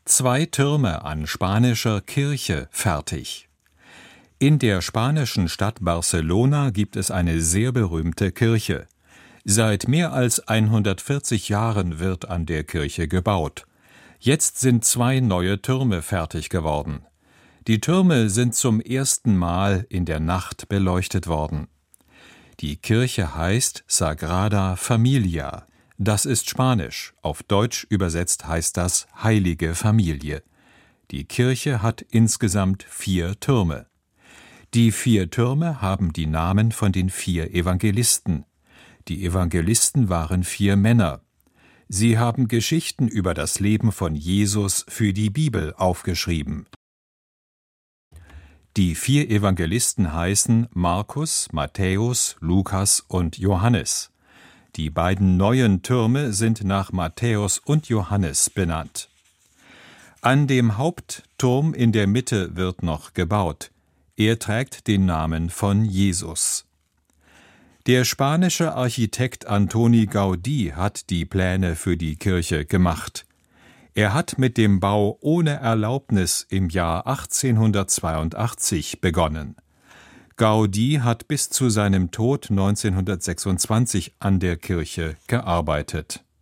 2 Türme an spanischer Kirche fertig. In der spanischen Stadt Barcelona gibt es eine sehr berühmte Kirche. Seit mehr als 140 Jahren wird an der Kirche gebaut. Jetzt sind 2 neue Türme fertig geworden. Die Türme sind zum ersten Mal in der Nacht beleuchtet worden. Die Kirche heißt Sagrada Familia. Das ist Spanisch. Auf Deutsch übersetzt heißt das Heilige Familie. Die Kirche hat insgesamt 4 Türme. Die 4 Türme haben die Namen von den 4 Evangelisten. Die Evangelisten waren 4 Männer. Sie haben Geschichten über das Leben von Jesus für die Bibel aufgeschrieben. Die 4 Evangelisten heißen Markus, Matthäus, Lukas und Johannes. Die beiden neuen Türme sind nach Matthäus und Johannes benannt. An dem Hauptturm in der Mitte wird noch gebaut. Er trägt den Namen von Jesus. Der spanische Architekt Antoni Gaudí hat die Pläne für die Kirche gemacht. Er hat mit dem Bau ohne Erlaubnis im Jahr 1882 begonnen. Gaudí hat bis zu seinem Tod 1926 an der Kirche gearbeitet.